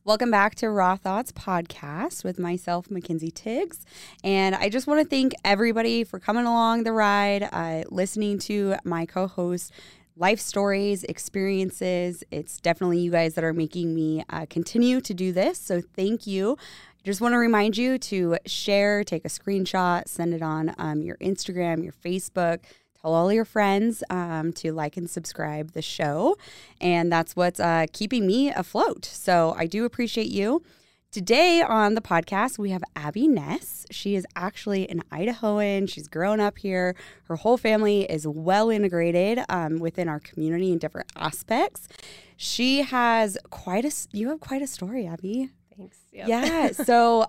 Welcome back to Raw Thoughts Podcast with myself, Mackenzie Tiggs. And I just want to thank everybody for coming along the ride, listening to my co-host life stories, experiences. It's definitely you guys that are making me continue to do this. So thank you. I just want to remind you to share, take a screenshot, send it on your Instagram, your Facebook. Tell all your friends to like and subscribe the show. And that's what's keeping me afloat. So I do appreciate you. Today on the podcast, we have Abby Ness. She is actually an Idahoan. She's grown up here. Her whole family is well integrated within our community in different aspects. She has you have quite a story, Abby. Thanks. Yep. Yeah. So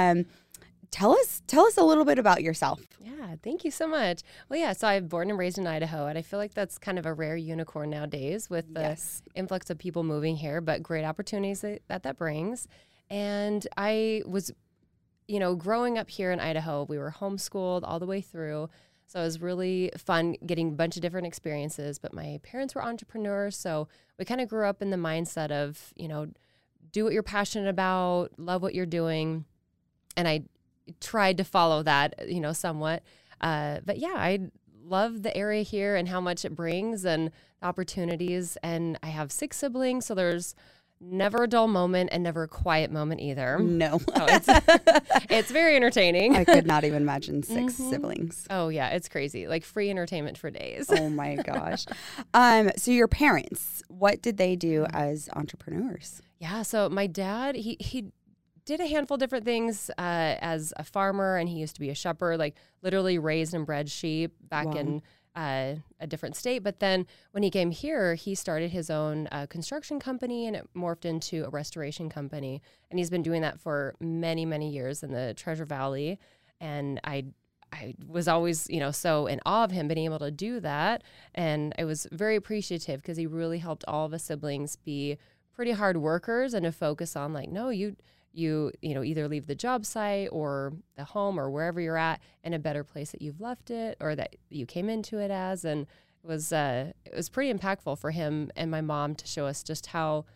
tell us a little bit about yourself. Yeah, thank you so much. Well, yeah, so I'm born and raised in Idaho, and I feel like that's kind of a rare unicorn nowadays with the influx of people moving here, but great opportunities that brings. And I was, growing up here in Idaho, we were homeschooled all the way through. So it was really fun getting a bunch of different experiences. But my parents were entrepreneurs, so we kind of grew up in the mindset of, do what you're passionate about, love what you're doing. And I tried to follow that, somewhat. But yeah, I love the area here and how much it brings and the opportunities. And I have 6 siblings, so there's never a dull moment and never a quiet moment either. No. So it's very entertaining. I could not even imagine 6 siblings. Oh, yeah. It's crazy. Like free entertainment for days. Oh, my gosh. So your parents, what did they do as entrepreneurs? Yeah. So my dad, he did a handful of different things as a farmer, and he used to be a shepherd, like literally raised and bred sheep back in a different state. But then when he came here, he started his own construction company, and it morphed into a restoration company. And he's been doing that for many, many years in the Treasure Valley. And I was always, so in awe of him being able to do that. And I was very appreciative because he really helped all of us siblings be pretty hard workers and to focus on like, no, you either leave the job site or the home or wherever you're at in a better place that you've left it or that you came into it as. And it was pretty impactful for him and my mom to show us just how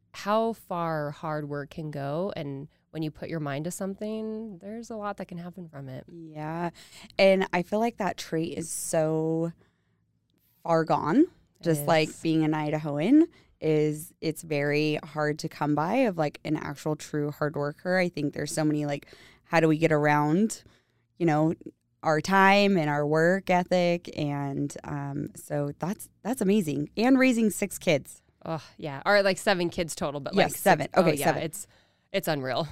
far hard work can go. And when you put your mind to something, there's a lot that can happen from it. Yeah. And I feel like that trait is so far gone, just like being an Idahoan. It's very hard to come by of like an actual true hard worker. I think there's so many like, how do we get around, our time and our work ethic. And so that's amazing. And raising 6 kids. Oh yeah. Or like 7 kids total, but yes, like 7. Okay. Yeah, 7. It's unreal.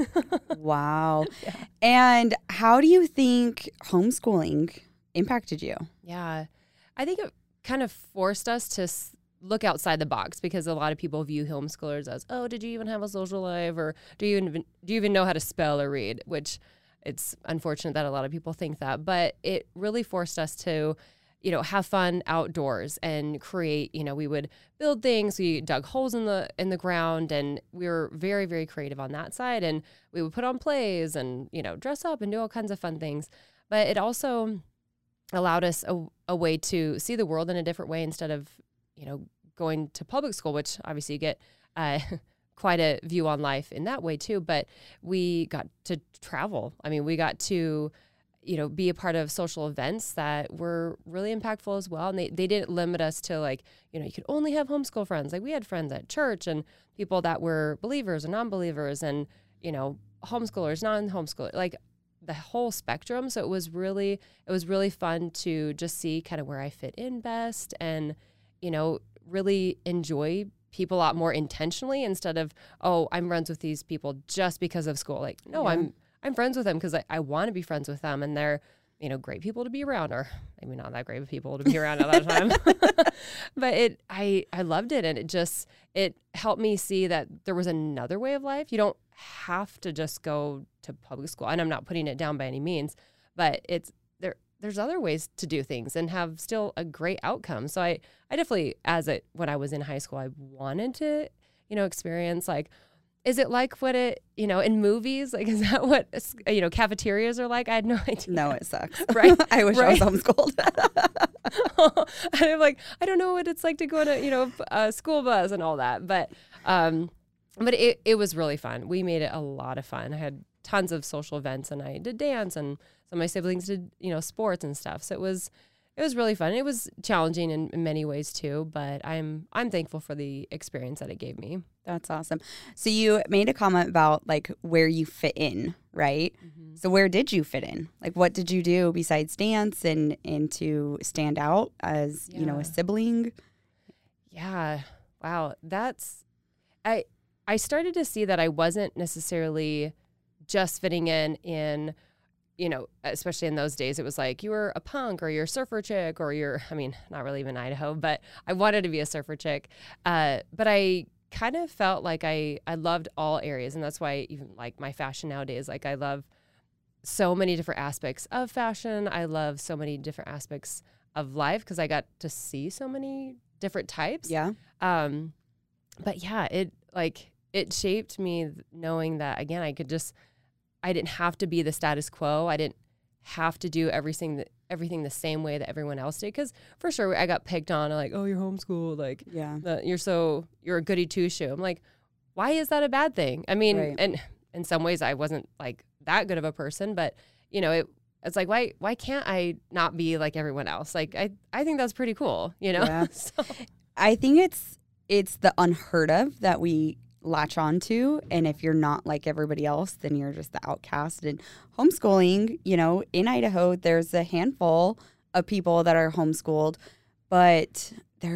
Wow. Yeah. And how do you think homeschooling impacted you? Yeah. I think it kind of forced us to look outside the box because a lot of people view homeschoolers as, oh, did you even have a social life, or do you even know how to spell or read? Which it's unfortunate that a lot of people think that, but it really forced us to, have fun outdoors and create. We would build things. We dug holes in the ground, and we were very, very creative on that side. And we would put on plays and dress up and do all kinds of fun things. But it also allowed us a way to see the world in a different way instead of going to public school, which obviously you get quite a view on life in that way too. But we got to travel. I mean, we got to, be a part of social events that were really impactful as well. And they didn't limit us to like, you could only have homeschool friends. Like we had friends at church and people that were believers and non-believers and, homeschoolers, non-homeschoolers, like the whole spectrum. So it was really fun to just see kind of where I fit in best and, really enjoy people a lot more intentionally instead of, oh, I'm friends with these people just because of school. Like, no, yeah. I'm friends with them because I want to be friends with them, and they're, great people to be around, or maybe not that great of people to be around at that time. But I loved it, and it helped me see that there was another way of life. You don't have to just go to public school, and I'm not putting it down by any means, but there's other ways to do things and have still a great outcome. So I definitely, when I was in high school, I wanted to, experience like, is it like what it, in movies? Like, is that what, cafeterias are like? I had no idea. No, it sucks. Right. I wish I was homeschooled. And I'm like, I don't know what it's like to go on a school bus and all that. But but it was really fun. We made it a lot of fun. I had tons of social events, and I did dance, and some of my siblings did, sports and stuff. So it was really fun. It was challenging in many ways too, but I'm thankful for the experience that it gave me. That's awesome. So you made a comment about like where you fit in, right? Mm-hmm. So where did you fit in? Like what did you do besides dance and to stand out as, a sibling? Yeah. Wow. I started to see that I wasn't necessarily just fitting in, especially in those days, it was like you were a punk or you're a surfer chick or not really even Idaho, but I wanted to be a surfer chick. But I kind of felt like I loved all areas. And that's why even like my fashion nowadays, like I love so many different aspects of fashion. I love so many different aspects of life because I got to see so many different types. Yeah. But yeah, it shaped me knowing that, again, I didn't have to be the status quo. I didn't have to do everything the same way that everyone else did. Because for sure, I got picked on, like, oh, you're homeschooled, like, you're a goody two shoe. I'm like, why is that a bad thing? I mean, right. And in some ways, I wasn't like that good of a person, but it's like, why can't I not be like everyone else? Like, I think that's pretty cool, Yeah. So. I think it's the unheard of that we latch on to, and if you're not like everybody else, then you're just the outcast. And homeschooling, in Idaho, there's a handful of people that are homeschooled, but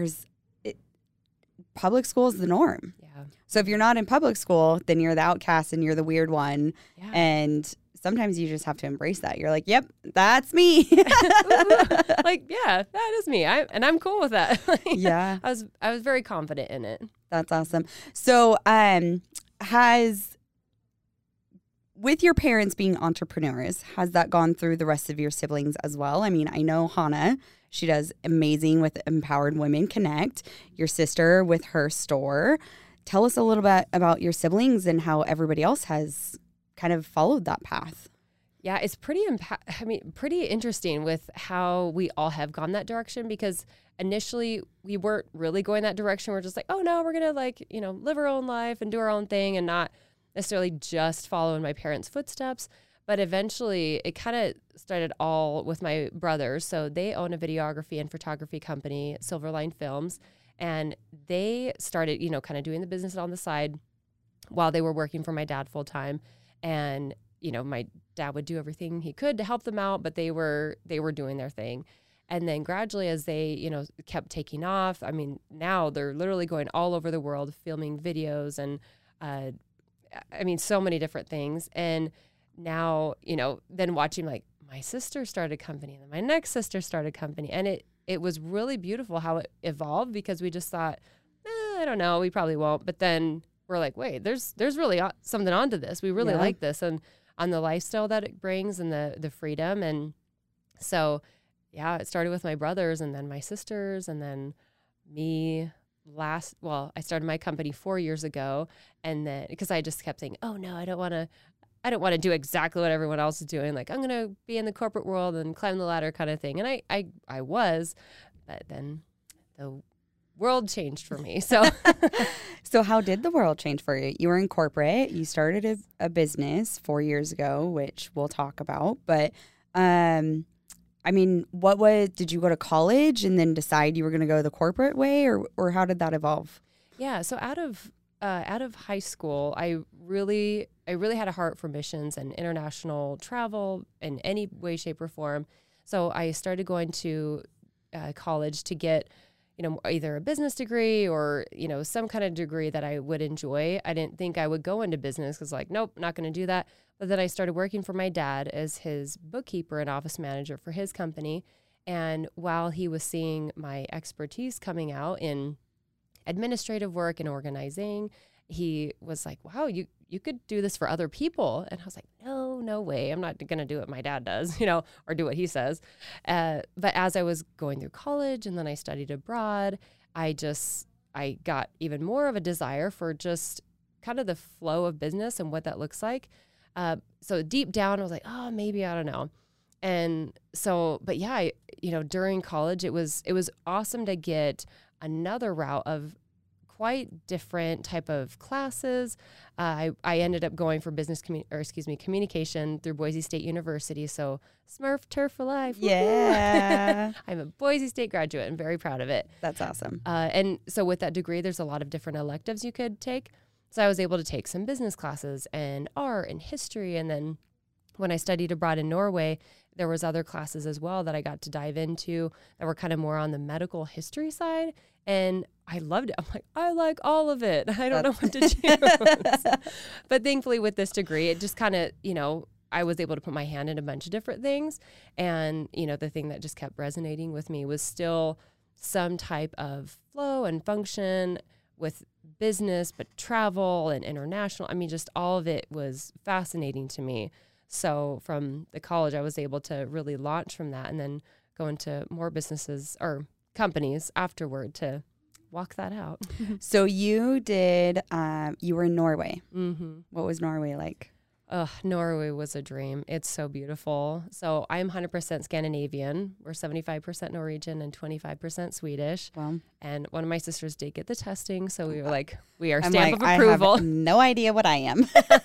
public school is the norm. Yeah. So if you're not in public school, then you're the outcast and you're the weird one. Yeah. And sometimes you just have to embrace that. You're like, yep, that's me. Like, yeah, that is me. I'm cool with that. Yeah. I was very confident in it. That's awesome. So, with your parents being entrepreneurs, has that gone through the rest of your siblings as well? I mean, I know Hannah, she does amazing with Empowered Women Connect, your sister with her store. Tell us a little bit about your siblings and how everybody else has kind of followed that path. Yeah, it's pretty interesting with how we all have gone that direction, because initially we weren't really going that direction. We're just like, oh no, we're going to live our own life and do our own thing and not necessarily just follow in my parents' footsteps. But eventually it kind of started all with my brothers. So they own a videography and photography company, Silverline Films, and they started, kind of doing the business on the side while they were working for my dad full time. And my dad would do everything he could to help them out, but they were doing their thing. And then gradually, as they, kept taking off, I mean, now they're literally going all over the world filming videos and, so many different things. And now, then watching like my sister started a company and then my next sister started a company. And it was really beautiful how it evolved, because we just thought, I don't know, we probably won't. But then we're like, wait, there's really something onto this. We really like this, and on the lifestyle that it brings and the freedom. And so, yeah, it started with my brothers and then my sisters and then me. I started my company 4 years ago, and then because I just kept saying, oh no, I don't want to do exactly what everyone else is doing. Like, I'm going to be in the corporate world and climb the ladder kind of thing. And I was, but then the world changed for me. So, so how did the world change for you? You were in corporate. You started a business 4 years ago, which we'll talk about. But, did you go to college and then decide you were going to go the corporate way, or how did that evolve? Yeah. So out of high school, I really had a heart for missions and international travel in any way, shape, or form. So I started going to college to get, either a business degree or, some kind of degree that I would enjoy. I didn't think I would go into business because nope, not going to do that. But then I started working for my dad as his bookkeeper and office manager for his company. And while he was seeing my expertise coming out in administrative work and organizing, he was like, wow, you could do this for other people. And I was like, no way. I'm not going to do what my dad does, or do what he says. But as I was going through college and then I studied abroad, I got even more of a desire for just kind of the flow of business and what that looks like. So deep down, I was like, oh, maybe, I don't know. And so, but yeah, during college, it was awesome to get another route of quite different type of classes. I ended up going for communication through Boise State University. So Smurf Turf for life. Yeah. I'm a Boise State graduate. I'm very proud of it. That's awesome. And so with that degree, there's a lot of different electives you could take. So I was able to take some business classes and art and history. And then when I studied abroad in Norway, there was other classes as well that I got to dive into that were kind of more on the medical history side. And I loved it. I'm like, I like all of it. I don't know what to choose. But thankfully with this degree, it just kind of, I was able to put my hand in a bunch of different things. And, the thing that just kept resonating with me was still some type of flow and function with business, but travel and international. I mean, just all of it was fascinating to me. So from the college, I was able to really launch from that and then go into more businesses or companies afterward to walk that out. So you did, you were in Norway. Mm-hmm. What was Norway like? Norway was a dream. It's so beautiful. So I'm 100% Scandinavian. We're 75% Norwegian and 25% Swedish. Wow. And one of my sisters did get the testing. So we were like, we are I'm stamp like, of approval. I have no idea what I am.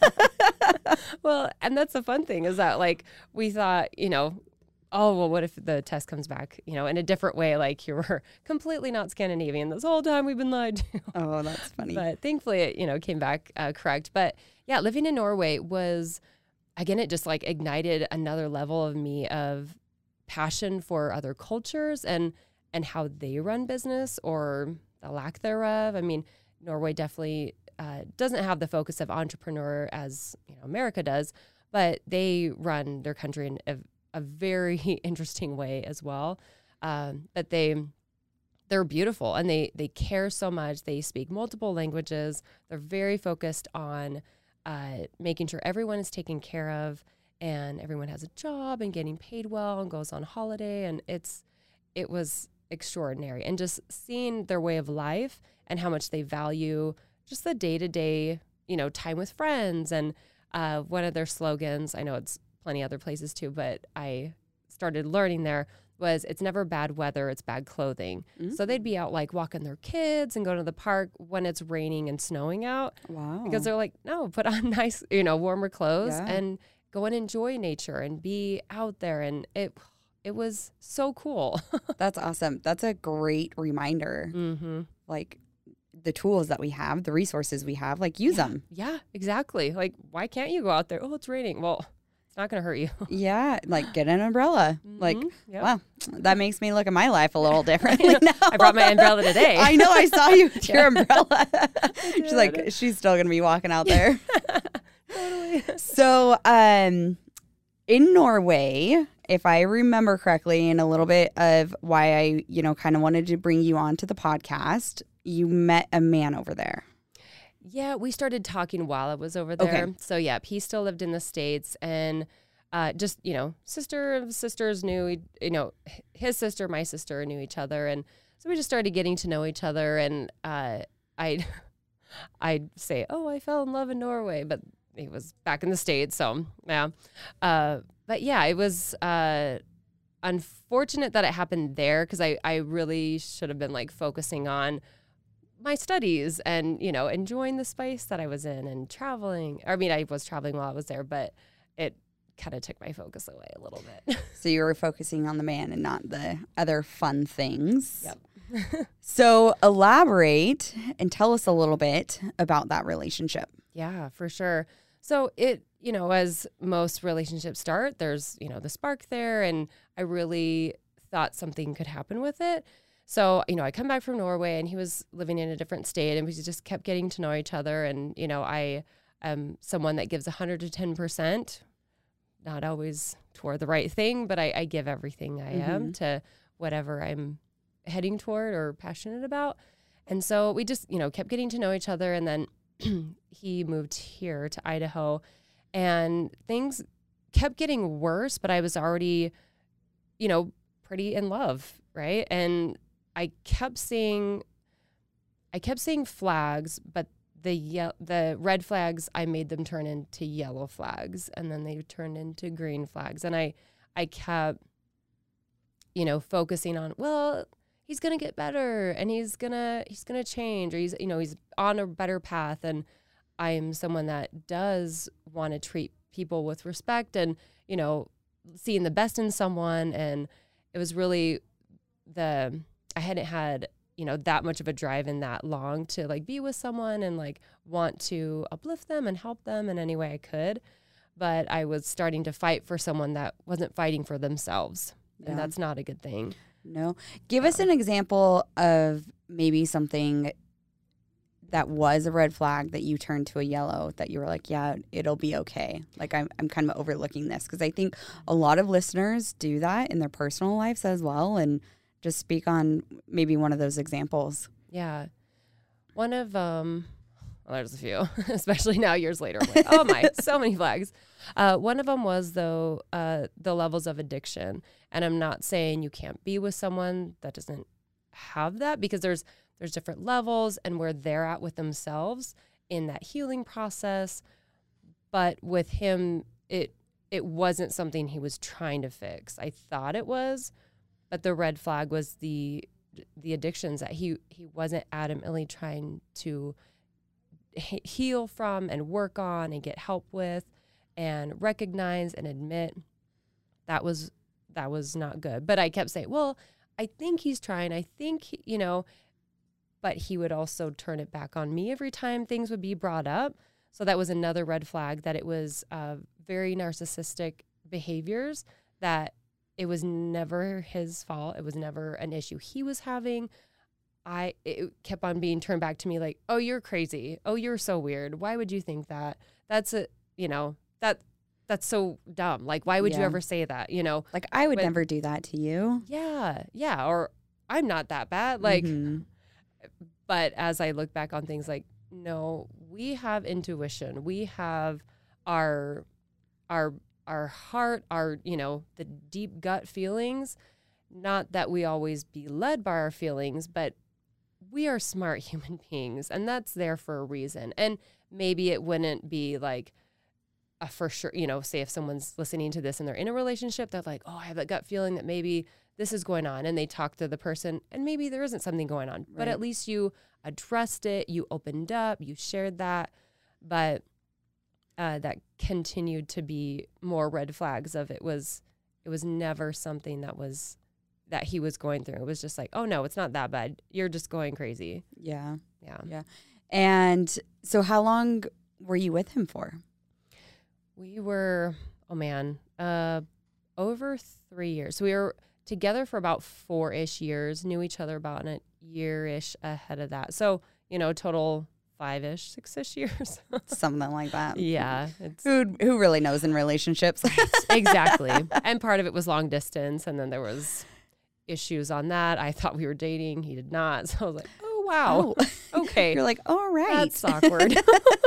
Well, and that's the fun thing is that like we thought, oh, well, what if the test comes back, in a different way? Like you were completely not Scandinavian this whole time we've been lied to. Oh, that's funny. But thankfully it, came back correct. But yeah, living in Norway was, again, it just like ignited another level of me of passion for other cultures and how they run business or the lack thereof. I mean, Norway definitely doesn't have the focus of entrepreneur as America does, but they run their country in a very interesting way as well. But they're beautiful and they care so much. They speak multiple languages. They're very focused on making sure everyone is taken care of and everyone has a job and getting paid well and goes on holiday. And it was extraordinary. And just seeing their way of life and how much they value just the day-to-day, time with friends. And one of their slogans, I know it's plenty other places too, but I started learning there was it's never bad weather, it's bad clothing. Mm-hmm. So they'd be out like walking their kids and go to the park when it's raining and snowing out. Wow. Because they're like, no, put on nice, warmer clothes and go and enjoy nature and be out there. And it was so cool. That's awesome. That's a great reminder. Mm-hmm. Like the tools that we have, the resources we have, like use them. Yeah, exactly. Like, why can't you go out there? Oh, it's raining. Well, it's not going to hurt you. Yeah, like get an umbrella. Mm-hmm. Like, yep. Wow, that makes me look at my life a little differently now. I brought my umbrella today. I know, I saw you with your umbrella. She's like, she's still going to be walking out there. Totally. So, in Norway, if I remember correctly, and a little bit of why I, kind of wanted to bring you on to the podcast, you met a man over there. Yeah, we started talking while I was over there. Okay. So yeah, he still lived in the States and just, sisters knew, his sister, my sister knew each other. And so we just started getting to know each other. And I'd say, oh, I fell in love in Norway, but he was back in the States. So yeah. But yeah, it was unfortunate that it happened there because I really should have been like focusing on my studies and, enjoying the space that I was in and traveling. I mean, I was traveling while I was there, but it kind of took my focus away a little bit. So you were focusing on the man and not the other fun things. Yep. So elaborate and tell us a little bit about that relationship. Yeah, for sure. So it, as most relationships start, there's, the spark there. And I really thought something could happen with it. So, I come back from Norway and he was living in a different state and we just kept getting to know each other. And, I am someone that gives 110%, not always toward the right thing, but I give everything I am to whatever I'm heading toward or passionate about. And so we just, kept getting to know each other. And then he moved here to Idaho and things kept getting worse, but I was already, pretty in love. Right. And I kept seeing flags, but the red flags, I made them turn into yellow flags, and then they turned into green flags. And I kept, focusing on, well, he's going to get better and he's going to change, or he's on a better path. And I'm someone that does want to treat people with respect and, seeing the best in someone. And it was really I hadn't had, that much of a drive in that long to like be with someone and like want to uplift them and help them in any way I could. But I was starting to fight for someone that wasn't fighting for themselves. Yeah. And that's not a good thing. No. Give us an example of maybe something that was a red flag that you turned to a yellow, that you were like, yeah, it'll be okay. Like I'm kind of overlooking this, because I think a lot of listeners do that in their personal lives as well. And just speak on maybe one of those examples. Yeah. One of, well, there's a few, especially now years later. I'm like, oh my, so many flags. One of them was, though, the levels of addiction. And I'm not saying you can't be with someone that doesn't have that, because there's different levels and where they're at with themselves in that healing process. But with him, it wasn't something he was trying to fix. I thought it was, but the red flag was the addictions that he wasn't adamantly trying to heal from and work on and get help with and recognize and admit. That was not good. But I kept saying, well, I think he's trying. I think, but he would also turn it back on me every time things would be brought up. So that was another red flag, that it was very narcissistic behaviors, that it was never his fault. It was never an issue he was having. It kept on being turned back to me like, oh, you're crazy. Oh, you're so weird. Why would you think that? That's so dumb. Like, why would you ever say that? Like, I would never do that to you. Yeah. Yeah. Or I'm not that bad. Like, but as I look back on things, like, no, we have intuition. We have our heart, the deep gut feelings. Not that we always be led by our feelings, but we are smart human beings, and that's there for a reason. And maybe it wouldn't be like a for sure, say if someone's listening to this and they're in a relationship, they're like, oh, I have that gut feeling that maybe this is going on, and they talk to the person and maybe there isn't something going on, but at least you addressed it, you opened up, you shared that. But that continued to be more red flags of it was never something that he was going through. It was just like, oh no, it's not that bad. You're just going crazy. Yeah. Yeah. Yeah. And so how long were you with him for? We were, over 3 years. So we were together for about 4-ish years, knew each other about a year-ish ahead of that. So, total 5-ish, 6-ish years. Something like that. Yeah. Who really knows in relationships? Exactly. And part of it was long distance, and then there was issues on that. I thought we were dating. He did not. So I was like, oh, wow. Oh. Okay. You're like, all right. That's awkward.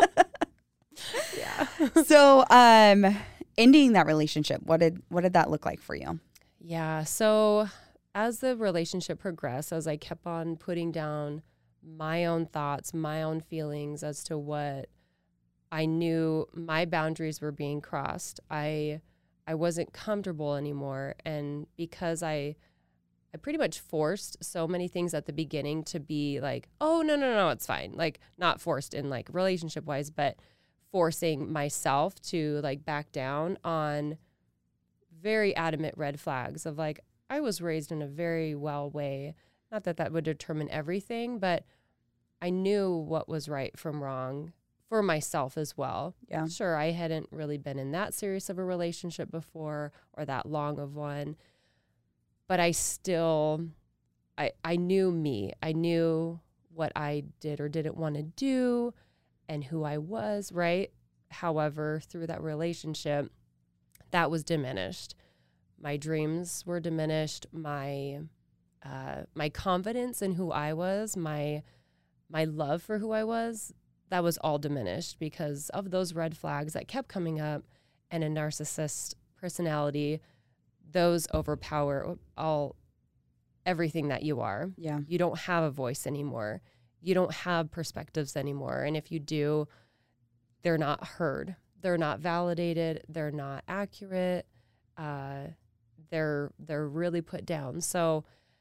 Yeah. So ending that relationship, what did that look like for you? Yeah. So as the relationship progressed, as I kept on putting down my own thoughts, my own feelings as to what I knew my boundaries were being crossed, I wasn't comfortable anymore. And because I pretty much forced so many things at the beginning to be like, oh, no, it's fine. Like, not forced in like relationship wise, but forcing myself to like back down on very adamant red flags of like, I was raised in a very well way. Not that would determine everything, but I knew what was right from wrong for myself as well. Yeah. Sure, I hadn't really been in that serious of a relationship before or that long of one, but I still, I knew me. I knew what I did or didn't want to do and who I was, right? However, through that relationship, that was diminished. My dreams were diminished. My confidence in who I was, my love for who I was, that was all diminished because of those red flags that kept coming up, and a narcissist personality, those overpower everything that you are. Yeah. You don't have a voice anymore. You don't have perspectives anymore. And if you do, they're not heard. They're not validated. They're not accurate. They're really put down. So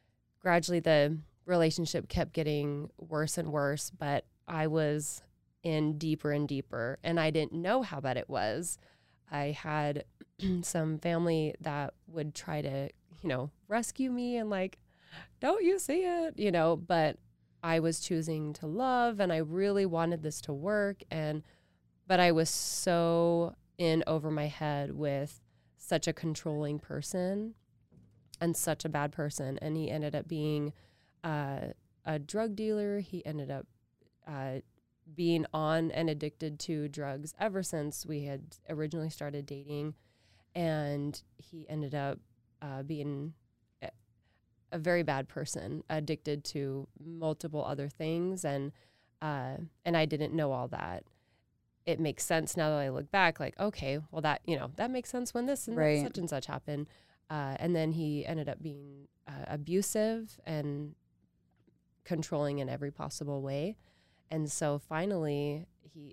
gradually the relationship kept getting worse and worse, but I was in deeper and deeper, and I didn't know how bad it was. I had some family that would try to, rescue me and like, don't you see it, but I was choosing to love, and I really wanted this to work. But I was so in over my head with such a controlling person and such a bad person. And he ended up being a drug dealer. He ended up being on and addicted to drugs ever since we had originally started dating. And he ended up being a very bad person, addicted to multiple other things. And I didn't know all that. It makes sense now that I look back, like, okay, well that makes sense when this and Right. such and such happened. And then he ended up being abusive and controlling in every possible way. And so finally he,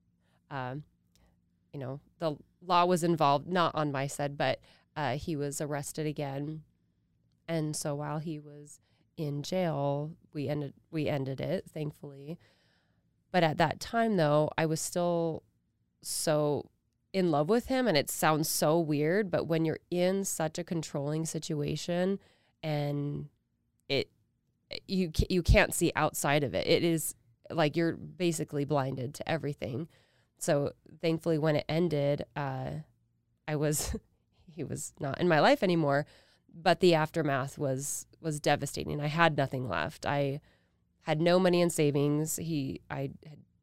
the law was involved, not on my side, but he was arrested again. And so while he was in jail, we ended it, thankfully. But at that time, though, I was still so in love with him, and it sounds so weird, but when you're in such a controlling situation and you can't see outside of it, it is like you're basically blinded to everything. So thankfully, when it ended, he was not in my life anymore. But the aftermath was devastating. I had nothing left. I had no money in savings. I had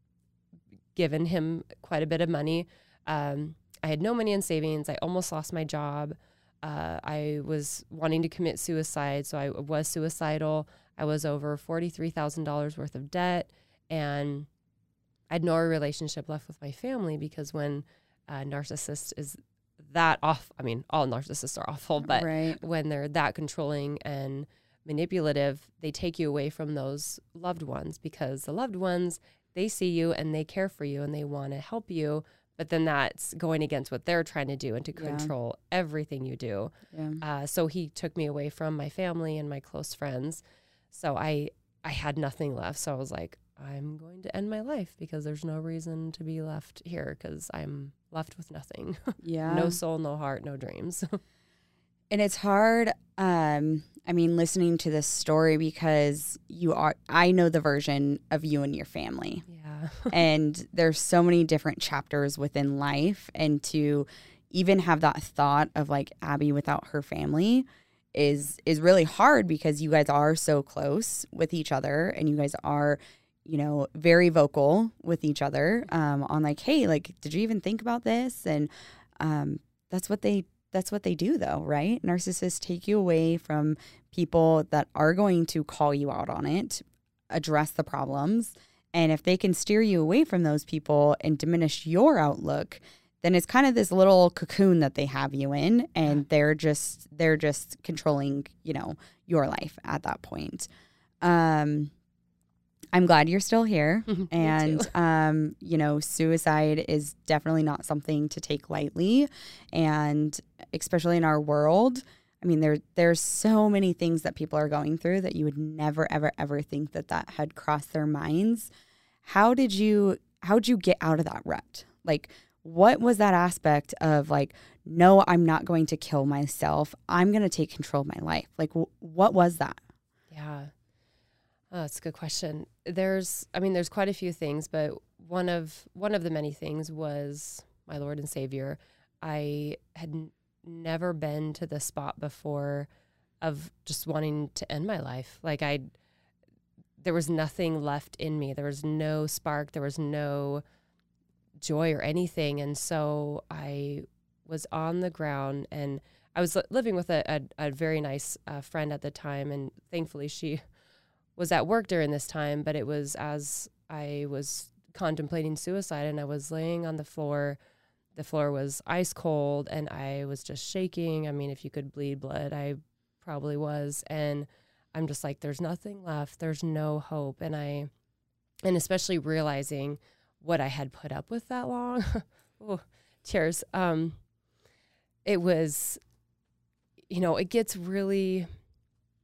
given him quite a bit of money. I had no money in savings. I almost lost my job. I was wanting to commit suicide, so I was suicidal. I was over $43,000 worth of debt, and I had no relationship left with my family because when a narcissist is that off, I mean, all narcissists are awful, but Right. when they're that controlling and manipulative, they take you away from those loved ones, because the loved ones, they see you and they care for you and they want to help you, but then that's going against what they're trying to do and to Yeah. control everything you do. Yeah. So he took me away from my family and my close friends. So I had nothing left. So I was like, I'm going to end my life because there's no reason to be left here because I'm left with nothing. Yeah. No soul, no heart, no dreams. And it's hard, listening to this story because I know the version of you and your family. Yeah. And there's so many different chapters within life. And to even have that thought of like Abby without her family is really hard because you guys are so close with each other and you guys are, very vocal with each other on like, hey, like, did you even think about this? And that's what they do though, right? Narcissists take you away from people that are going to call you out on it, address the problems. And if they can steer you away from those people and diminish your outlook, then it's kind of this little cocoon that they have you in, and they're just controlling, your life at that point. I'm glad you're still here. And, suicide is definitely not something to take lightly. And especially in our world, I mean, there's so many things that people are going through that you would never, ever, ever think that had crossed their minds. How'd you get out of that rut? Like, what was that aspect of like, no, I'm not going to kill myself. I'm going to take control of my life. Like, what was that? Yeah. Oh, that's a good question. There's quite a few things, but one of the many things was my Lord and Savior. I had never been to the spot before of just wanting to end my life. Like there was nothing left in me. There was no spark. There was no joy or anything. And so I was on the ground, and I was living with a very nice friend at the time. And thankfully she was at work during this time, but it was as I was contemplating suicide and I was laying on the floor. The floor was ice cold and I was just shaking. I mean, if you could bleed blood, I probably was. And I'm just like, there's nothing left. There's no hope. And especially realizing what I had put up with that long. Oh, tears. It was, it gets really,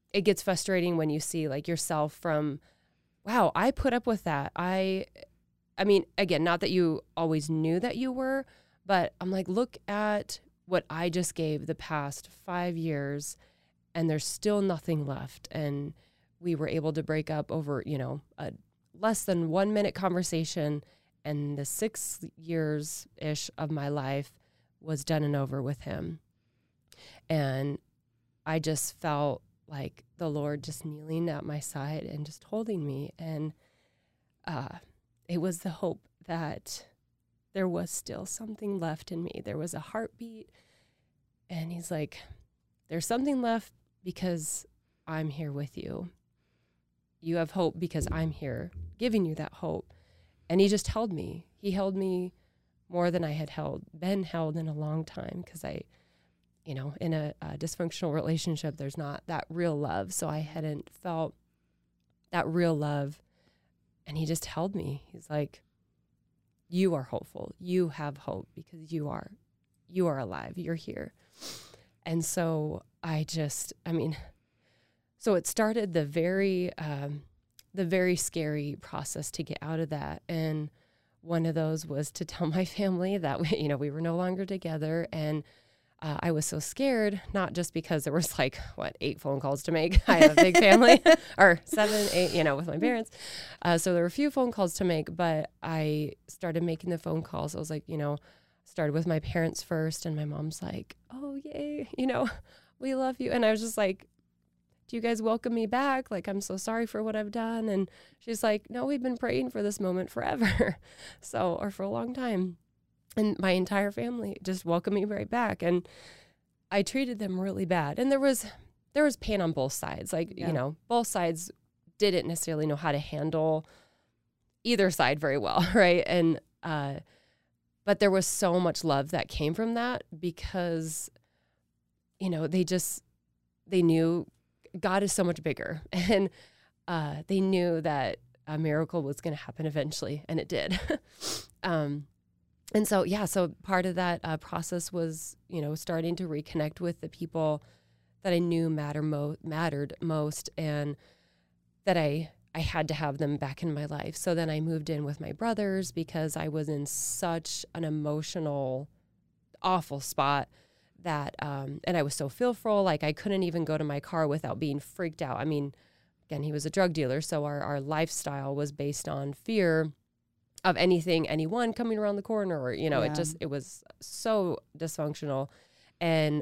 it gets frustrating when you see like yourself from, wow, I put up with that. I mean, again, not that you always knew that you were, but I'm like, look at what I just gave the past 5 years, and there's still nothing left. And we were able to break up over, a less than 1 minute conversation, and the 6 years-ish of my life was done and over with him. And I just felt like the Lord just kneeling at my side and just holding me. And it was the hope that there was still something left in me. There was a heartbeat. And he's like, there's something left because I'm here with you. You have hope because I'm here giving you that hope. And he just held me. He held me more than I had been held in a long time, because in a dysfunctional relationship, there's not that real love. So I hadn't felt that real love. And he just held me. He's like, you are hopeful. You have hope because you are alive. You're here. And so so it started the very scary process to get out of that. And one of those was to tell my family that we were no longer together. And I was so scared, not just because there was 8 phone calls to make. I have a big family, or 7, 8, with my parents. So there were a few phone calls to make, but I started making the phone calls. I was like, started with my parents first, and my mom's like, oh, yay, we love you. And I was just like, do you guys welcome me back? Like, I'm so sorry for what I've done. And she's like, no, we've been praying for this moment forever. Or for a long time. And my entire family just welcomed me right back. And I treated them really bad. And there was pain on both sides. Both sides didn't necessarily know how to handle either side very well, right? And but there was so much love that came from that, because, they knew God is so much bigger. And they knew that a miracle was going to happen eventually, and it did. And so, so part of that process was, starting to reconnect with the people that I knew mattered most, and that I had to have them back in my life. So then I moved in with my brothers, because I was in such an emotional, awful spot that, and I was so fearful, like I couldn't even go to my car without being freaked out. I mean, again, he was a drug dealer, so our lifestyle was based on fear of anyone coming around the corner, or, it was so dysfunctional. And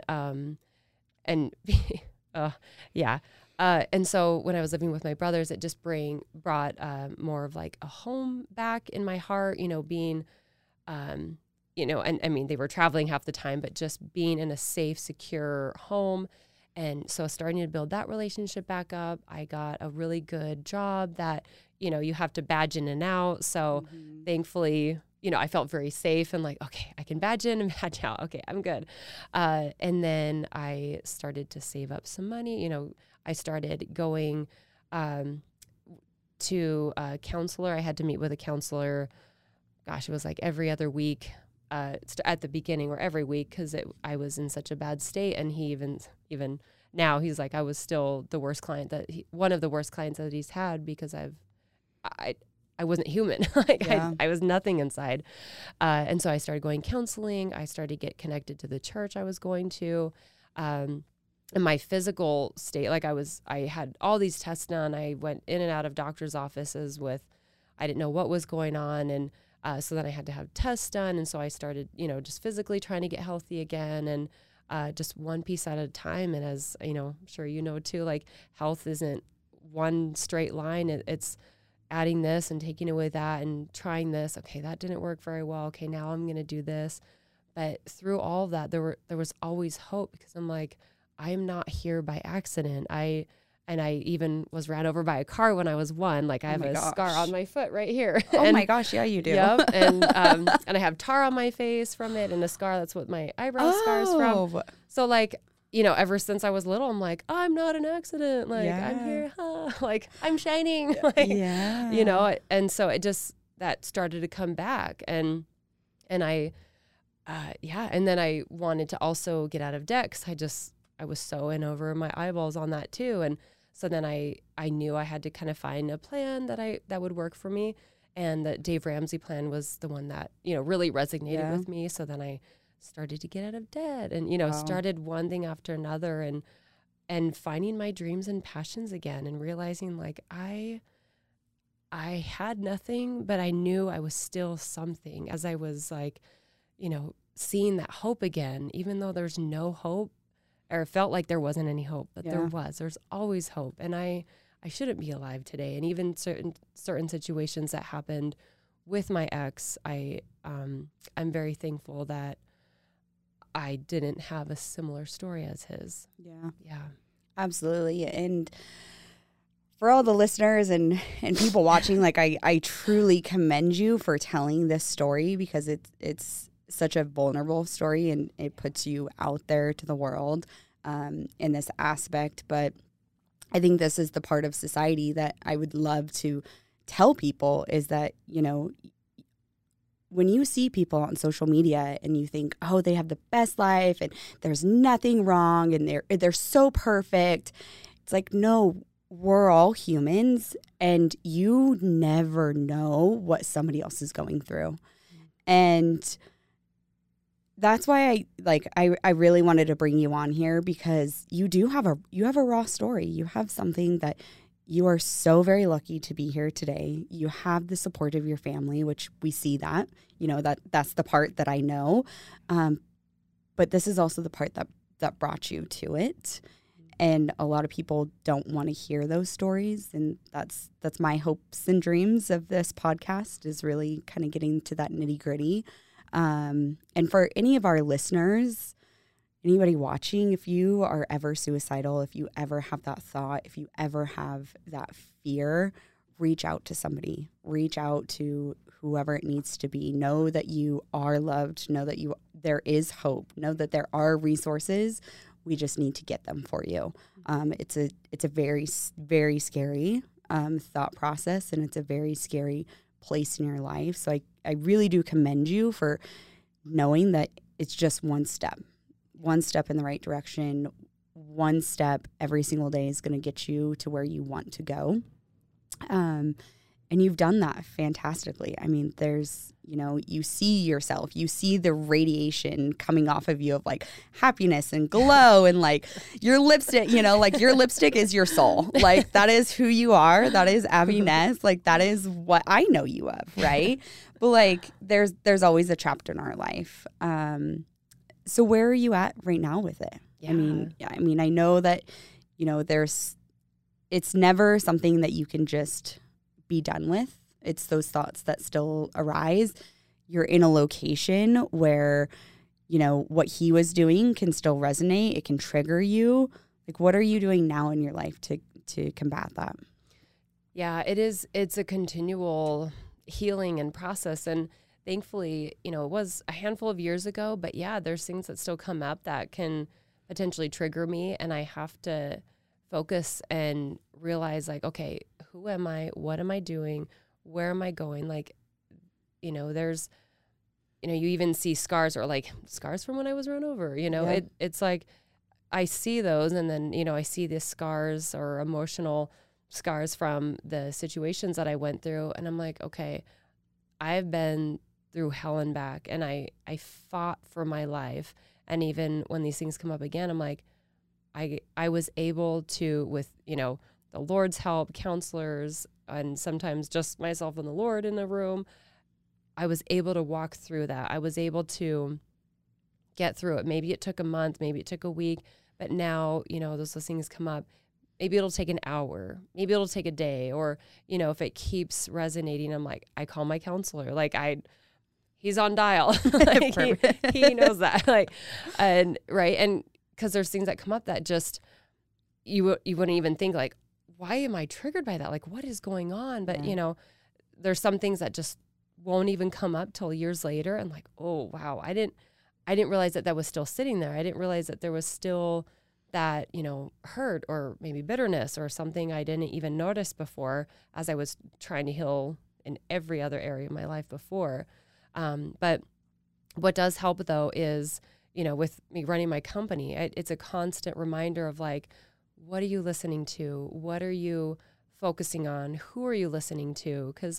and so when I was living with my brothers, it just brought more of like a home back in my heart, being, and I mean, they were traveling half the time, but just being in a safe, secure home. And so starting to build that relationship back up, I got a really good job that, you have to badge in and out. So thankfully, I felt very safe and like, okay, I can badge in and badge out. Okay, I'm good. And then I started to save up some money. I started going to a counselor. I had to meet with a counselor. Gosh, it was like every other week at the beginning, or every week, because I was in such a bad state. And he even now, he's like, I was still the worst client one of the worst clients that he's had, because I wasn't human. I was nothing inside. And so I started going counseling. I started to get connected to the church I was going to. And my physical state, I had all these tests done. I went in and out of doctor's offices I didn't know what was going on. And so then I had to have tests done. And so I started, just physically trying to get healthy again, and just one piece at a time. And as, I'm sure too, health isn't one straight line. It's adding this and taking away that and trying this. Okay, that didn't work very well. Okay, now I'm going to do this. But through all of that, there was always hope, because I'm like, I'm not here by accident. I even was ran over by a car when I was 1. I have a scar on my foot right here. Oh my gosh, yeah, you do. Yep. And and I have tar on my face from it, and a scar. That's what my eyebrow scar is from. So ever since I was little, I'm like, I'm not an accident. I'm here. I'm shining. And so it just, that started to come back. And I, and then I wanted to also get out of debt, because I was so in over my eyeballs on that too. And So then I knew I had to kind of find a plan that would work for me. And the Dave Ramsey plan was the one that, really resonated with me. So then I started to get out of debt and, started one thing after another and finding my dreams and passions again and realizing like I had nothing, but I knew I was still something as I was like, seeing that hope again, even though there's no hope or it felt like there wasn't any hope, but there's always hope. And I shouldn't be alive today. And even certain situations that happened with my ex, I'm very thankful that I didn't have a similar story as his. Yeah, absolutely. And for all the listeners and people watching, like I truly commend you for telling this story because it's such a vulnerable story and it puts you out there to the world in this aspect. But I think this is the part of society that I would love to tell people is that, when you see people on social media and you think, oh, they have the best life and there's nothing wrong and they're so perfect. It's like, no, we're all humans and you never know what somebody else is going through. And that's why I really wanted to bring you on here because you have a raw story. You have something that you are so very lucky to be here today. You have the support of your family, which we see that, that's the part that I know. But this is also the part that brought you to it. And a lot of people don't want to hear those stories. And that's my hopes and dreams of this podcast is really kind of getting to that nitty gritty. And for any of our listeners, anybody watching, if you are ever suicidal, if you ever have that thought, if you ever have that fear, reach out to somebody, reach out to whoever it needs to be. Know that you are loved. Know that there is hope. Know that there are resources. We just need to get them for you. It's a very, very scary thought process, and it's a very scary place in your life. So I really do commend you for knowing that it's just one step in the right direction. One step every single day is going to get you to where you want to go. And you've done that fantastically. I mean, there's, you see yourself, you see the radiation coming off of you of like happiness and glow and like your lipstick, like your lipstick is your soul. Like that is who you are. That is Abby Ness. Like that is what I know you of. Right. But like, there's always a chapter in our life. So where are you at right now with it? Yeah. I mean, I know that, it's never something that you can just be done with. It's those thoughts that still arise. You're in a location where, what he was doing can still resonate. It can trigger you. Like, what are you doing now in your life to combat that? Yeah, it's a continual healing and process. And thankfully, it was a handful of years ago, but yeah, there's things that still come up that can potentially trigger me. And I have to focus and realize like, okay, who am I? What am I doing? Where am I going? Like, there's, you even see scars or like scars from when I was run over, it's like, I see those and then, I see the scars or emotional scars from the situations that I went through. And I'm like, okay, I've been through hell and back and I fought for my life. And even when these things come up again, I'm like, I was able to, with, the Lord's help, counselors, and sometimes just myself and the Lord in the room, I was able to walk through that. I was able to get through it. Maybe it took a month, maybe it took a week, but now, those things come up. Maybe it'll take an hour, maybe it'll take a day, or, if it keeps resonating, I'm like, I call my counselor, like he's on dial, like he knows that, like, and right. And because there's things that come up that just, you wouldn't even think like, why am I triggered by that? Like, what is going on? But, there's some things that just won't even come up till years later. And like, oh, wow, I didn't realize that was still sitting there. I didn't realize that there was still that, hurt or maybe bitterness or something I didn't even notice before as I was trying to heal in every other area of my life before. But what does help though is, with me running my company, it's a constant reminder of like, what are you listening to? What are you focusing on? Who are you listening to? Because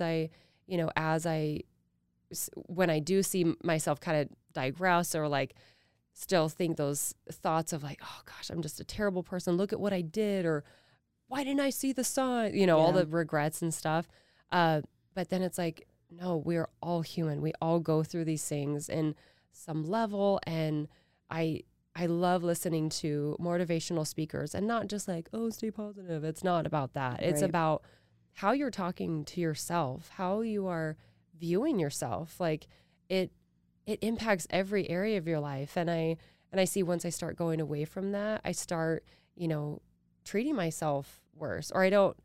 when I do see myself kind of digress or like still think those thoughts of like, oh gosh, I'm just a terrible person. Look at what I did, or why didn't I see the sign? All the regrets and stuff. But then it's like, no, we're all human. We all go through these things in some level. And I love listening to motivational speakers, and not just like, oh, stay positive. It's not about that. It's about how you're talking to yourself, how you are viewing yourself. Like it impacts every area of your life. And I see once I start going away from that, I start, treating myself worse, or I don't,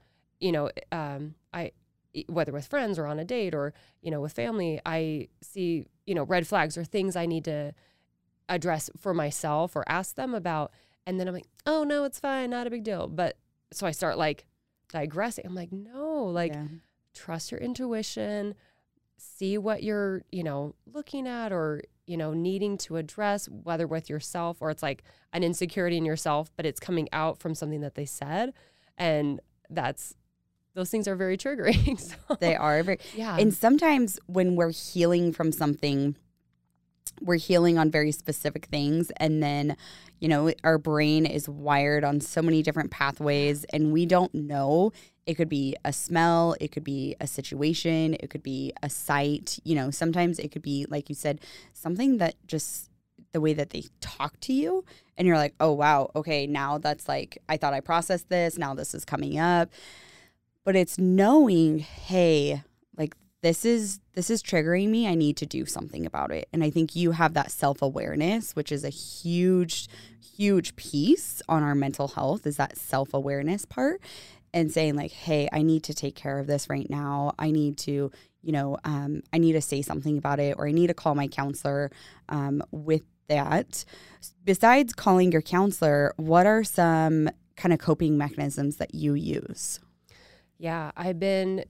whether with friends or on a date or, with family, I see, red flags or things I need to address for myself or ask them about. And then I'm like, oh no, it's fine. Not a big deal. But so I start like digressing. I'm like, no, like trust your intuition, see what you're, looking at or, needing to address, whether with yourself or it's like an insecurity in yourself, but it's coming out from something that they said. And those things are very triggering. So, they are very, and sometimes when we're healing from something, we're healing on very specific things. And then, our brain is wired on so many different pathways, and we don't know. It could be a smell. It could be a situation. It could be a sight. Sometimes it could be, like you said, something that just the way that they talk to you. And you're like, oh, wow. Okay, now that's like, I thought I processed this. Now this is coming up. But it's knowing, hey, like this is triggering me. I need to do something about it. And I think you have that self-awareness, which is a huge, huge piece on our mental health, is that self-awareness part. And saying like, hey, I need to take care of this right now. I need to, I need to say something about it, or I need to call my counselor with that. Besides calling your counselor, what are some kind of coping mechanisms that you use? Yeah, I've been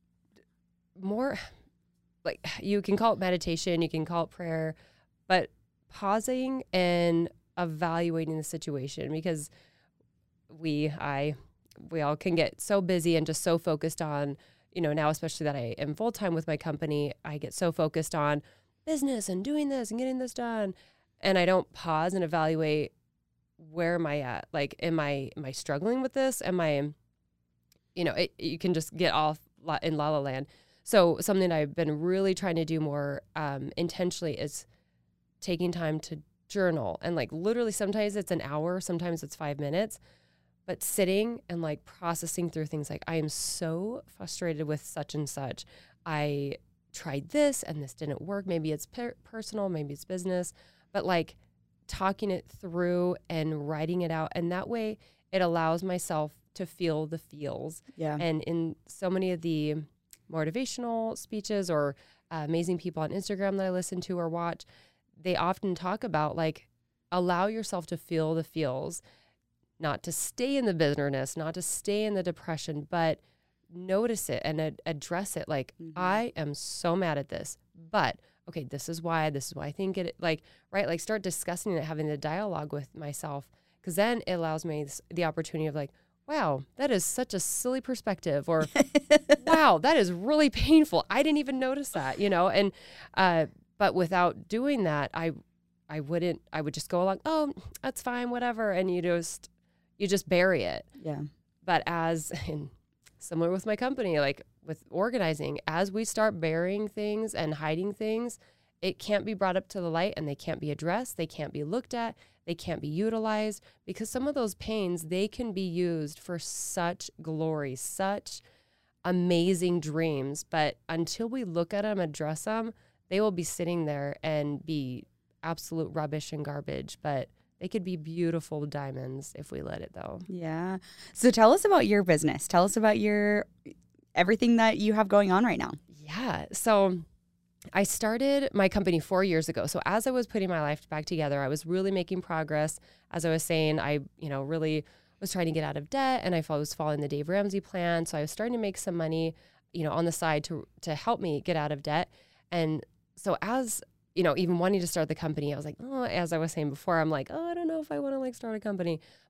more like, you can call it meditation, you can call it prayer, but pausing and evaluating the situation, because we all can get so busy and just so focused on, now especially that I am full-time with my company, I get so focused on business and doing this and getting this done. And I don't pause and evaluate, where am I at? Like, am I struggling with this? Am I, you can just get off in la la land. So something I've been really trying to do more intentionally is taking time to journal. And like literally sometimes it's an hour, sometimes it's 5 minutes. But sitting and like processing through things like, I am so frustrated with such and such. I tried this and this didn't work. Maybe it's personal, maybe it's business, but like talking it through and writing it out. And that way it allows myself to feel the feels. Yeah. And in so many of the motivational speeches or amazing people on Instagram that I listen to or watch, they often talk about like, allow yourself to feel the feels. Not to stay in the bitterness, not to stay in the depression, but notice it and address it. Like, I am so mad at this, but okay, this is why I think it, like, right? Like start discussing it, having the dialogue with myself. Cause then it allows me the opportunity of like, wow, that is such a silly perspective, or wow, that is really painful. I didn't even notice that, and, but without doing that, I would just go along, oh, that's fine, whatever. And you just bury it. Yeah. But similar with my company, like with organizing, as we start burying things and hiding things, it can't be brought up to the light, and they can't be addressed. They can't be looked at. They can't be utilized, because some of those pains, they can be used for such glory, such amazing dreams. But until we look at them, address them, they will be sitting there and be absolute rubbish and garbage. But they could be beautiful diamonds if we let it, though. Yeah. So tell us about your business. Tell us about everything that you have going on right now. Yeah. So I started my company 4 years ago. So as I was putting my life back together, I was really making progress. As I was saying, I, really was trying to get out of debt, and I was following the Dave Ramsey plan. So I was starting to make some money, on the side to help me get out of debt. And so as even wanting to start the company, I was like, oh, as I was saying before, I'm like, oh, I don't know if I want to like start a company.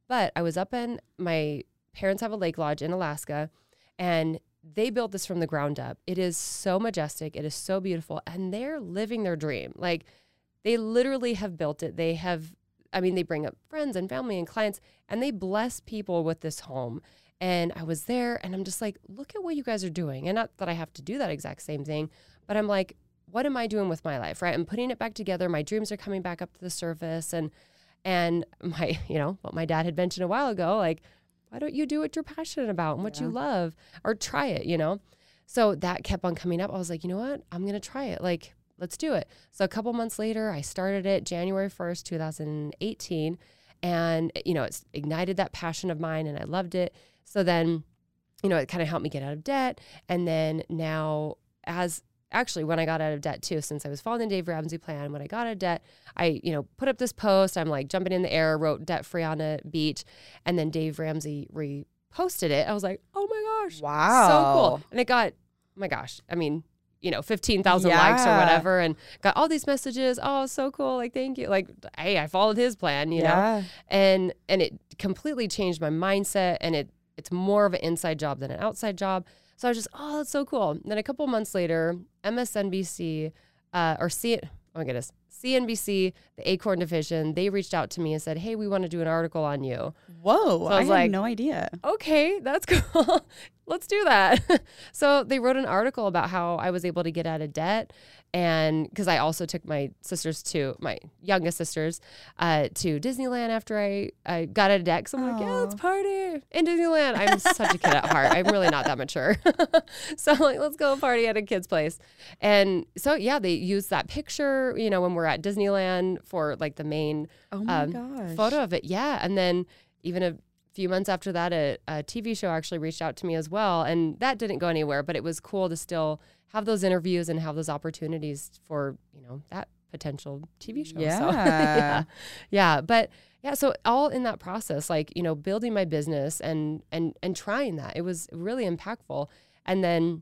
But I was up in, my parents have a lake lodge in Alaska, and they built this from the ground up. It is so majestic. It is so beautiful. And they're living their dream. Like, they literally have built it. They have, I mean, they bring up friends and family and clients, and they bless people with this home. And I was there, and I'm just like, look at what you guys are doing. And not that I have to do that exact same thing, but I'm like, what am I doing with my life, right? I'm putting it back together. My dreams are coming back up to the surface. And my, you know, what my dad had mentioned a while ago, like, why don't you do what you're passionate about and what you love, or try it, you know? So that kept on coming up. I was like, you know what? I'm going to try it. Like, let's do it. So a couple months later, I started it January 1st, 2018. And, you know, it's ignited that passion of mine, and I loved it. So then, you know, it kind of helped me get out of debt. And then now, when I got out of debt too, since I was following the Dave Ramsey plan, when I got out of debt, I, you know, put up this post. I'm like jumping in the air, wrote debt free on a beach. And then Dave Ramsey reposted it. I was like, oh my gosh. Wow. So cool. And it got, oh my gosh, I mean, you know, 15,000 likes or whatever, and got all these messages. Oh, so cool. Like, thank you. Like, hey, I followed his plan, you know, and it completely changed my mindset, and it's more of an inside job than an outside job. So I was just, oh, that's so cool. And then a couple months later, MSNBC, CNBC, the Acorn division, they reached out to me and said, hey, we want to do an article on you. Whoa, so I had no idea. Okay, that's cool. Let's do that. So they wrote an article about how I was able to get out of debt. And because I also took my youngest sisters to Disneyland after I got out of debt. Because I'm like, yeah, let's party in Disneyland. I'm such a kid at heart. I'm really not that mature. So I'm like, let's go party at a kid's place. And so, yeah, they used that picture, you know, when we're at Disneyland for like the main photo of it. Yeah. And then even a few months after that, a TV show actually reached out to me as well. And that didn't go anywhere, but it was cool to still have those interviews and have those opportunities for, you know, that potential TV show. Yeah. So, yeah. But yeah, so all in that process, like, you know, building my business and trying that, it was really impactful. And then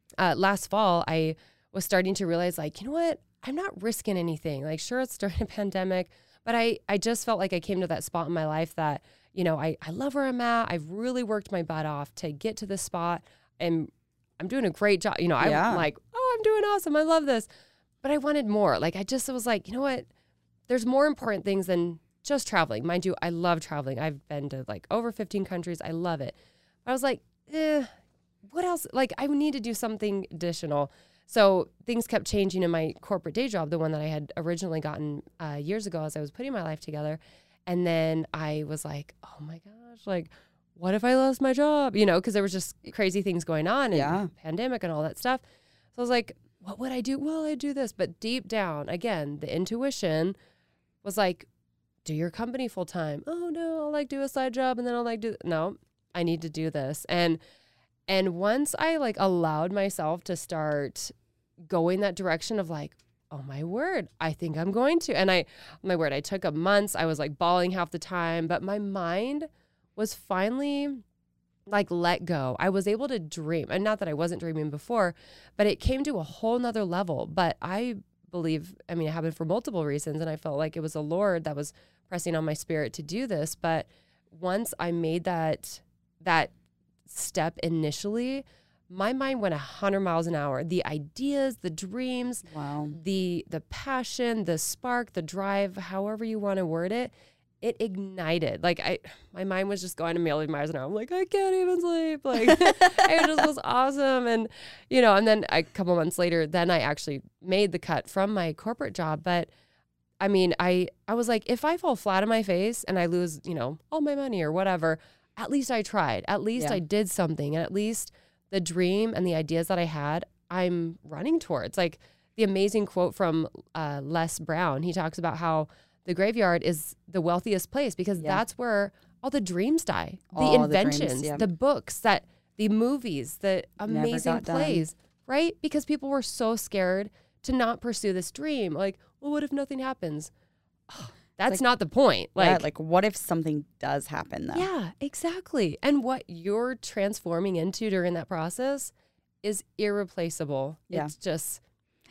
last fall, I was starting to realize, like, you know what, I'm not risking anything. Like, sure, it's during a pandemic, but I just felt like I came to that spot in my life that, you know, I love where I'm at. I've really worked my butt off to get to this spot, and I'm doing a great job. You know, I'm like, oh, I'm doing awesome. I love this. But I wanted more. Like, I was like, you know what? There's more important things than just traveling. Mind you, I love traveling. I've been to like over 15 countries. I love it. But I was like, what else? Like, I need to do something additional. So things kept changing in my corporate day job, the one that I had originally gotten years ago as I was putting my life together. And then I was like, oh my gosh, like, what if I lost my job? You know, because there was just crazy things going on and pandemic and all that stuff. So I was like, what would I do? Well, I'd do this. But deep down, again, the intuition was like, do your company full time. Oh no, I'll like do a side job and then I'll like no, I need to do this. And once I like allowed myself to start going that direction of like, oh my word, I think I'm going to. And I took up months. I was like bawling half the time, but my mind was finally like let go. I was able to dream, and not that I wasn't dreaming before, but it came to a whole nother level. But I believe, I mean, it happened for multiple reasons, and I felt like it was the Lord that was pressing on my spirit to do this. But once I made that step initially, my mind went 100 miles an hour. The ideas, the dreams, the passion, the spark, the drive, however you want to word it, it ignited. Like my mind was just going a million miles an hour. I'm like, I can't even sleep. Like it just was awesome. And, you know, and then a couple months later, then I actually made the cut from my corporate job. But I mean, I was like, if I fall flat on my face and I lose, you know, all my money or whatever, at least I tried. At least I did something. And at least the dream and the ideas that I had, I'm running towards. Like the amazing quote from Les Brown. He talks about how the graveyard is the wealthiest place because that's where all the dreams die. The inventions, the books, the movies, the amazing plays, right? Because people were so scared to not pursue this dream. Like, well, what if nothing happens? Oh, that's like, not the point. Like what if something does happen though? Yeah, exactly. And what you're transforming into during that process is irreplaceable. Yeah. It's just,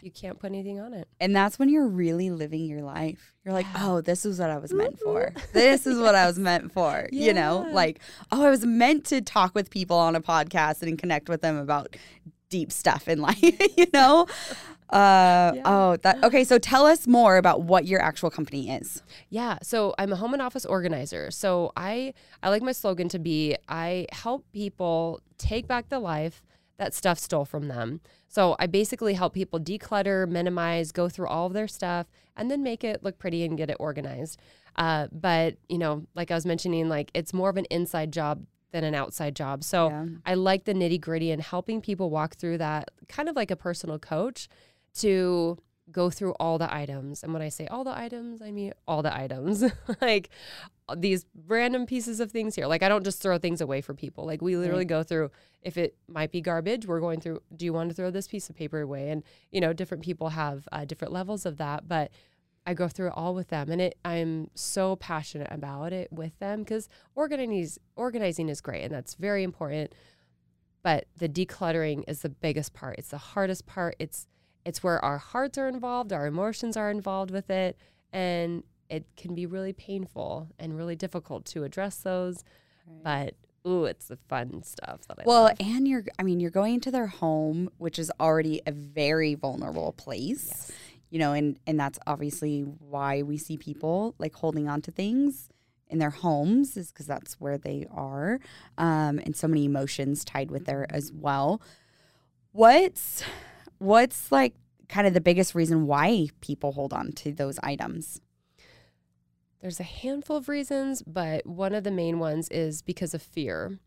you can't put anything on it. And that's when you're really living your life. You're like, oh, this is what I was meant for. This is what I was meant for. Yeah. You know, like, oh, I was meant to talk with people on a podcast and connect with them about deep stuff in life, you know? Okay. So tell us more about what your actual company is. Yeah. So I'm a home and office organizer. So I like my slogan to be, I help people take back the life that stuff stole from them. So I basically help people declutter, minimize, go through all of their stuff, and then make it look pretty and get it organized. But, you know, like I was mentioning, like it's more of an inside job than an outside job. So I like the nitty gritty and helping people walk through that, kind of like a personal coach, to go through all the items. And when I say all the items, I mean all the items, like these random pieces of things here. Like I don't just throw things away for people. Like we literally go through, if it might be garbage, we're going through, do you want to throw this piece of paper away? And, you know, different people have different levels of that, but I go through it all with them. And I'm so passionate about it with them because organizing is great. And that's very important. But the decluttering is the biggest part. It's the hardest part. It's where our hearts are involved, our emotions are involved with it, and it can be really painful and really difficult to address those. Right. But it's the fun stuff that I love. And you're going into their home, which is already a very vulnerable place. Yes. You know, and that's obviously why we see people like holding on to things in their homes, is because that's where they are, and so many emotions tied with there as well. What's like kind of the biggest reason why people hold on to those items? There's a handful of reasons, but one of the main ones is because of fear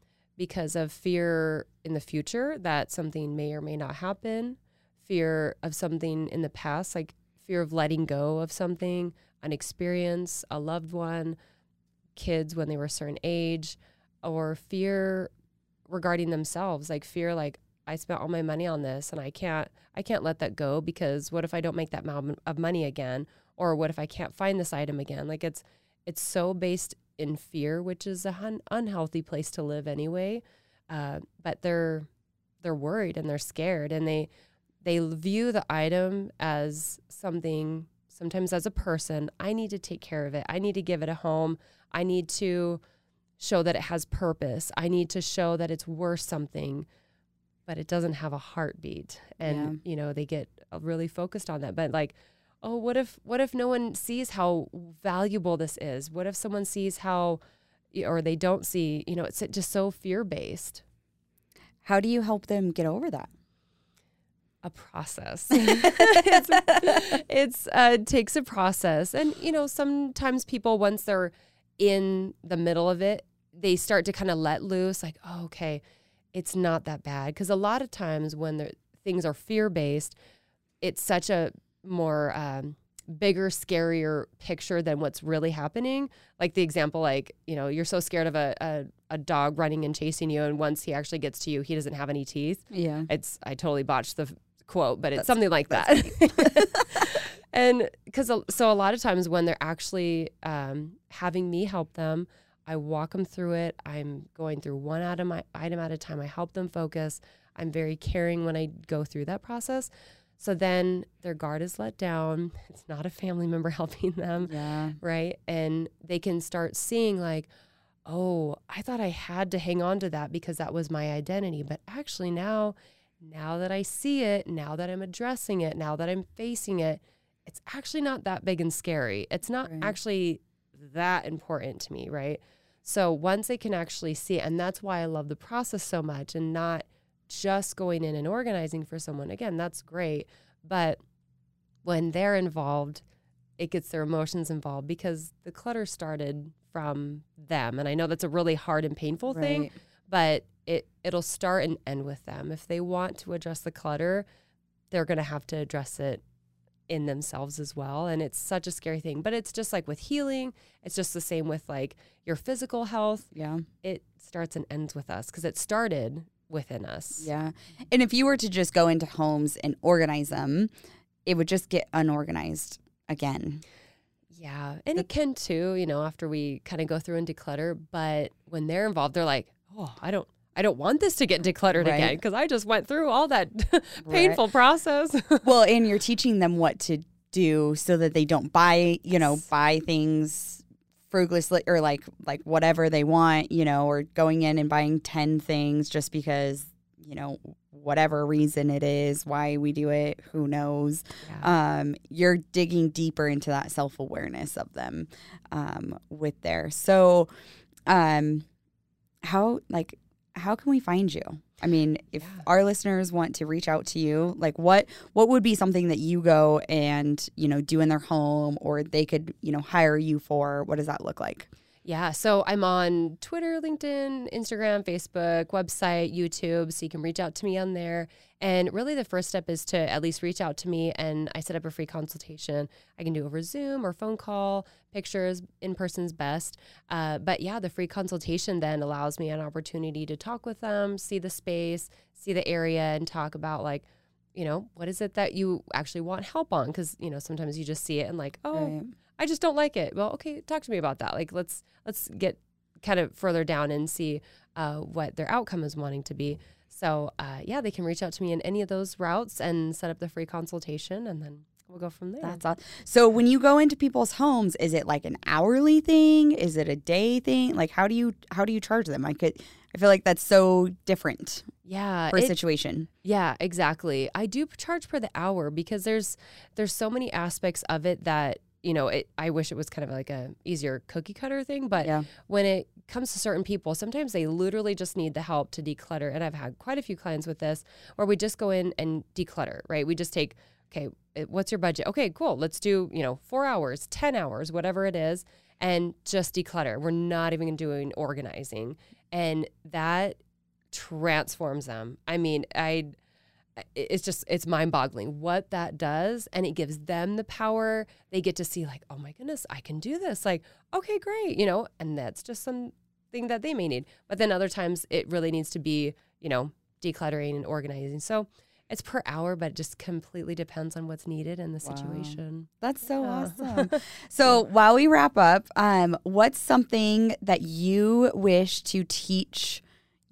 in the future that something may or may not happen, fear of something in the past, like fear of letting go of something, an experience, a loved one, kids when they were a certain age, or fear regarding themselves, like fear like, I spent all my money on this and I can't let that go because what if I don't make that amount of money again? Or what if I can't find this item again? Like it's so based in fear, which is an unhealthy place to live anyway. But they're worried and they're scared, and they view the item as something, sometimes as a person. I need to take care of it. I need to give it a home. I need to show that it has purpose. I need to show that it's worth something. But it doesn't have a heartbeat, and you know, they get really focused on that. But like, oh, what if no one sees how valuable this is? What if someone sees how, or they don't see? You know, it's just so fear-based. How do you help them get over that? A process. It takes a process, and you know, sometimes people, once they're in the middle of it, they start to kind of let loose. Like, oh, okay. It's not that bad. Because a lot of times when things are fear-based, it's such a more bigger, scarier picture than what's really happening. Like the example, like, you know, you're so scared of a dog running and chasing you, and once he actually gets to you, he doesn't have any teeth. Yeah. I totally botched the quote, but it's something like that. And so a lot of times when they're actually having me help them, I walk them through it. I'm going through one item at a time. I help them focus. I'm very caring when I go through that process. So then their guard is let down. It's not a family member helping them, right? And they can start seeing like, oh, I thought I had to hang on to that because that was my identity. But actually now that I see it, now that I'm addressing it, now that I'm facing it, it's actually not that big and scary. It's not actually that important to me, right? So once they can actually see it, and that's why I love the process so much, and not just going in and organizing for someone. Again, that's great. But when they're involved, it gets their emotions involved because the clutter started from them. And I know that's a really hard and painful thing, but it'll start and end with them. If they want to address the clutter, they're going to have to address it in themselves as well. And it's such a scary thing, but it's just like with healing, it's just the same with like your physical health. Yeah. It starts and ends with us because it started within us. Yeah. And if you were to just go into homes and organize them, it would just get unorganized again. Yeah. And it can too, you know, after we kind of go through and declutter, but when they're involved, they're like, oh, I don't I don't want this to get decluttered Right. again because I just went through all that painful process. Well, and you're teaching them what to do so that they don't buy things frugalously or like whatever they want, or going in and buying 10 things just because, whatever reason it is why we do it, who knows. Yeah. You're digging deeper into that self-awareness of them with there. So how can we find you? I mean, if our listeners want to reach out to you, like what would be something that you go and, do in their home, or they could, hire you for? What does that look like? Yeah, so I'm on Twitter, LinkedIn, Instagram, Facebook, website, YouTube, so you can reach out to me on there. And really the first step is to at least reach out to me, and I set up a free consultation. I can do over Zoom or phone call, pictures, in person's best. But yeah, the free consultation then allows me an opportunity to talk with them, see the space, see the area, and talk about like, what is it that you actually want help on? Because, sometimes you just see it and like, Right. I just don't like it. Well, okay, talk to me about that. Like, let's get kind of further down and see what their outcome is wanting to be. So, they can reach out to me in any of those routes and set up the free consultation, and then we'll go from there. That's awesome. So when you go into people's homes, is it like an hourly thing? Is it a day thing? Like, how do you charge them? I feel like that's so different. Yeah, Per situation. Yeah, exactly. I do charge per the hour because there's so many aspects of it that, I wish it was kind of like a easier cookie cutter thing. But when it comes to certain people, sometimes they literally just need the help to declutter. And I've had quite a few clients with this where we just go in and declutter, right? We just take, okay, what's your budget? Okay, cool. Let's do, 4 hours, 10 hours, whatever it is, and just declutter. We're not even doing organizing. And that transforms them. I mean, it's mind-boggling what that does, and it gives them the power. They get to see like, oh my goodness, I can do this. Like, okay, great, and that's just something that they may need. But then other times it really needs to be, decluttering and organizing. So it's per hour, but it just completely depends on what's needed in the situation. That's so awesome. So while we wrap up, what's something that you wish to teach,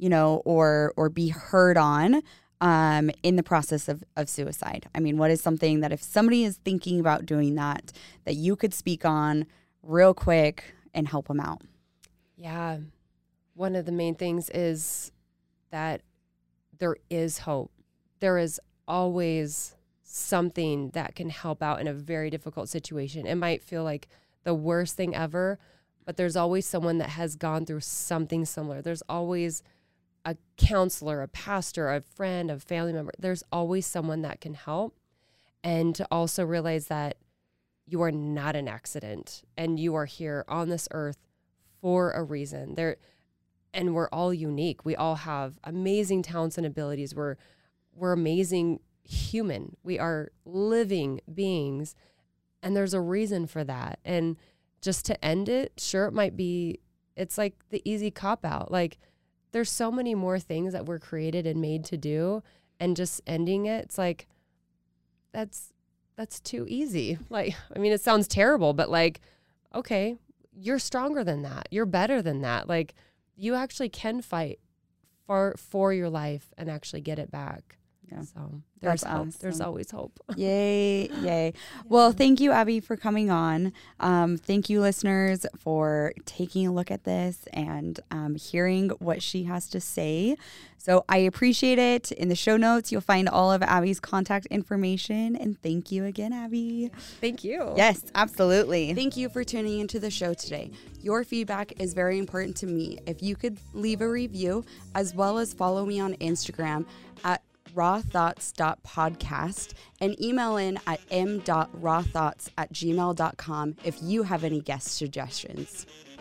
or be heard on in the process of suicide? I mean, what is something that if somebody is thinking about doing that you could speak on real quick and help them out? Yeah. One of the main things is that there is hope. There is always something that can help out in a very difficult situation. It might feel like the worst thing ever, but there's always someone that has gone through something similar. There's always a counselor, a pastor, a friend, a family member. There's always someone that can help. And to also realize that you are not an accident and you are here on this earth for a reason. And we're all unique. We all have amazing talents and abilities. We're amazing human. We are living beings, and there's a reason for that. And just to end it, sure, it's like the easy cop out. Like, there's so many more things that we're created and made to do, and just ending it, it's like, that's too easy. Like, I mean, it sounds terrible, but like, okay, you're stronger than that. You're better than that. Like, you actually can fight for your life and actually get it back. Yeah. So there's That's hope. awesome. There's always hope. Yay. Yay. Well, thank you, Abby, for coming on. Thank you, listeners, for taking a look at this and hearing what she has to say. So I appreciate it. In the show notes, you'll find all of Abby's contact information. And thank you again, Abby. Thank you. Yes, absolutely. Thank you for tuning into the show today. Your feedback is very important to me. If you could leave a review, as well as follow me on Instagram at rawthoughts.podcast and email in at m.rawthoughts@gmail.com if you have any guest suggestions.